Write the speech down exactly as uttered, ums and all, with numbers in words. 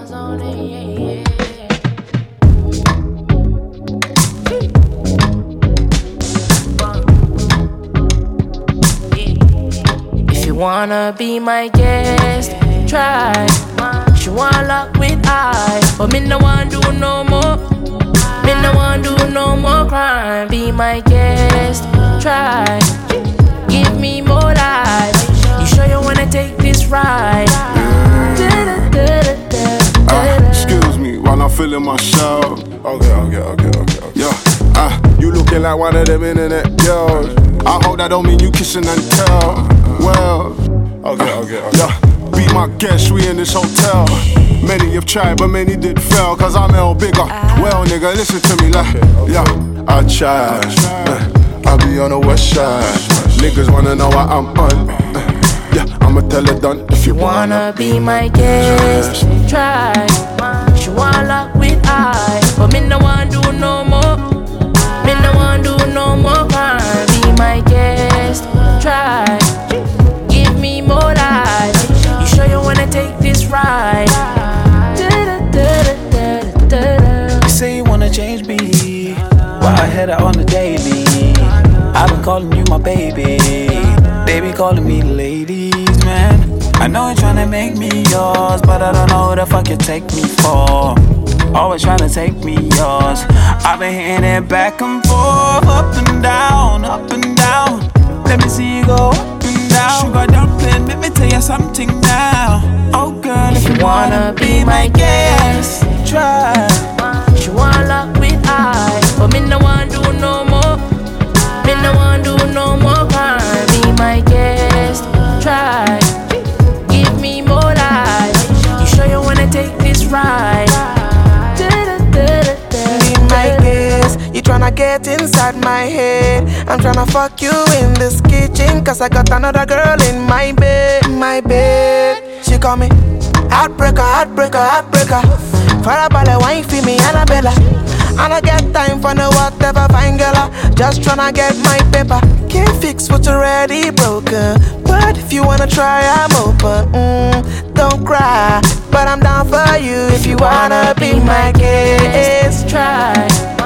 If you wanna be my guest, try. She wanna lock with I, but me no want do no more. Me no want do no more crime. Be my guest, try. Give me more life. You sure you wanna take this ride? Uh, excuse me while I'm feeling my show. Okay, okay, okay, okay, okay. Yeah, uh, you looking like one of them internet girls. I hope that don't mean you kissing and tell. Well, okay, okay, okay. Yeah, be my guest, we in this hotel. Many have tried, but many did fail. Cause I'm L bigger. Well, nigga, listen to me, like, yeah, I tried. Uh, I be on the west side. Niggas wanna know why I'm on. Uh, yeah, I'ma tell her done. If you wanna, wanna be my guest, try. She wanna lock with I, but me no want do no more. Me no want do no more crime. Be my guest, try. Give me more life. You sure you wanna take this ride? You say you wanna change me, but I had it on the daily. I've been calling you my baby, baby calling me ladies, man. I know you're tryna make me yours, but I don't know who the fuck you take me for. Always tryna take me yours. I've been hitting it back and forth, up and down, up and down. Let me see you go up and down. Sugar dumpling, let me tell you something now. Oh girl, if, if you wanna be my guest, try. She wanna lock with I, but me no want do no more. Me no want do no more crime. Be my guest, try. Give me more life. You sure you wanna take this ride? Be my guest, you tryna get inside my head. I'm tryna fuck you in this kitchen, cause I got another girl in my bed, my bed. She call me heartbreaker, heartbreaker, heartbreaker. Farabale wine for me, Annabella. And I get time for no whatever fine girl. Just tryna get my paper. Can't fix what's already broken, but if you wanna try, I'm open. Mm, don't cry, but I'm down for you if you wanna be my guest. Try.